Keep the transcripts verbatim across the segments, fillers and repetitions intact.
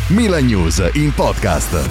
Milan News in podcast.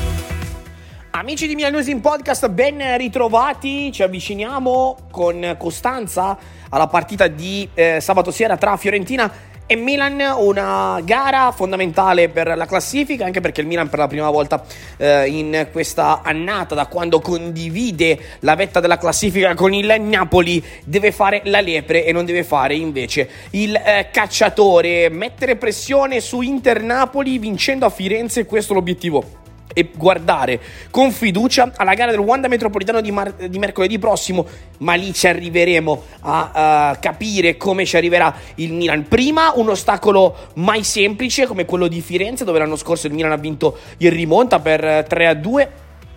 Amici di Milan News in podcast, ben ritrovati. Ci avviciniamo con costanza alla partita di eh, sabato sera tra Fiorentina e Milan, una gara fondamentale per la classifica, anche perché il Milan per la prima volta eh, in questa annata, da quando condivide la vetta della classifica con il Napoli, deve fare la lepre e non deve fare invece il eh, cacciatore. Mettere pressione su Inter-Napoli vincendo a Firenze, questo è l'obiettivo, e guardare con fiducia alla gara del Wanda Metropolitano di, mar- di mercoledì prossimo, ma lì ci arriveremo a uh, capire come ci arriverà il Milan. Prima un ostacolo mai semplice come quello di Firenze, dove l'anno scorso il Milan ha vinto in rimonta per tre a due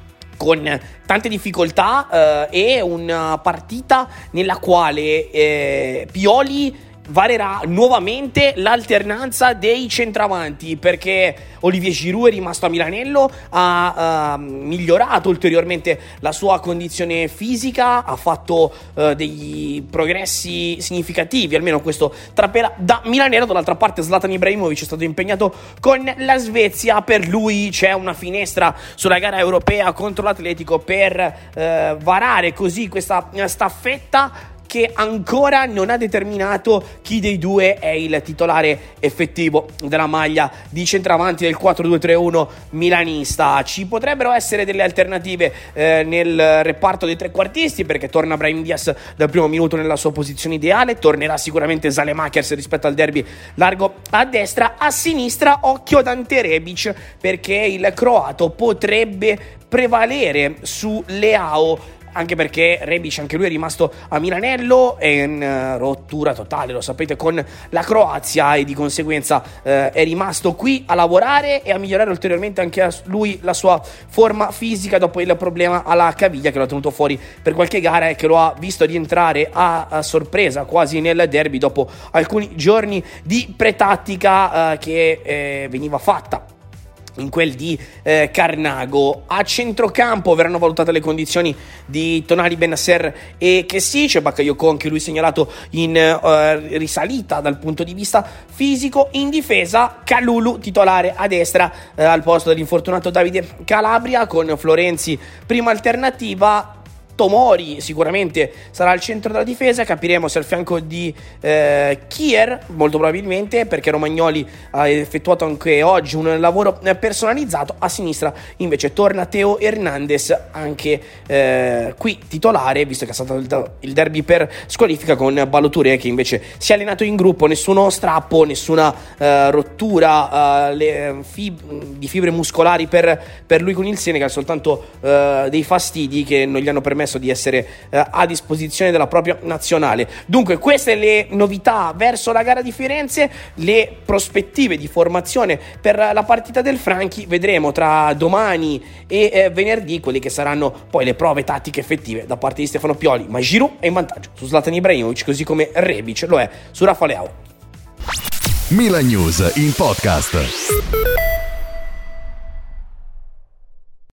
con tante difficoltà, uh, e una partita nella quale eh, Pioli varerà nuovamente l'alternanza dei centravanti, perché Olivier Giroud è rimasto a Milanello, ha uh, migliorato ulteriormente la sua condizione fisica, ha fatto uh, dei progressi significativi, almeno questo trapela da Milanello. Dall'altra parte Zlatan Ibrahimovic è stato impegnato con la Svezia, per lui c'è una finestra sulla gara europea contro l'Atletico per uh, varare così questa staffetta che ancora non ha determinato chi dei due è il titolare effettivo della maglia di centravanti del quattro due tre uno milanista. Ci potrebbero essere delle alternative eh, nel reparto dei trequartisti, perché torna Brahim Diaz dal primo minuto nella sua posizione ideale, tornerà sicuramente Saelemaekers rispetto al derby largo a destra. A sinistra occhio ad Ante Rebic, perché il croato potrebbe prevalere su Leao, anche perché Rebic anche lui è rimasto a Milanello, è in uh, rottura totale, lo sapete, con la Croazia, e di conseguenza uh, è rimasto qui a lavorare e a migliorare ulteriormente anche a lui la sua forma fisica dopo il problema alla caviglia che lo ha tenuto fuori per qualche gara e che lo ha visto rientrare a, a sorpresa quasi nel derby dopo alcuni giorni di pretattica uh, che eh, veniva fatta in quel di eh, Carnago. A centrocampo verranno valutate le condizioni di Tonali, Bennacer e Kessie. C'è Bakayoko anche lui segnalato in eh, risalita dal punto di vista fisico. In difesa Kalulu titolare a destra eh, al posto dell'infortunato Davide Calabria, con Florenzi prima alternativa. Tomori sicuramente sarà al centro della difesa, capiremo se al fianco di eh, Kier, molto probabilmente, perché Romagnoli ha effettuato anche oggi un lavoro personalizzato. A sinistra invece torna Theo Hernandez, anche eh, qui titolare, visto che è stato il derby per squalifica, con Ballo-Touré che invece si è allenato in gruppo. Nessuno strappo, nessuna eh, rottura eh, le, fib- di fibre muscolari per, per lui con il Senegal, soltanto eh, dei fastidi che non gli hanno permesso di essere eh, a disposizione della propria nazionale. Dunque queste le novità verso la gara di Firenze, le prospettive di formazione per la partita del Franchi. Vedremo tra domani e eh, venerdì quelle che saranno poi le prove tattiche effettive da parte di Stefano Pioli, ma Giroud è in vantaggio su Zlatan Ibrahimovic, così come Rebic lo è su Rafa Leao. Milan News in podcast.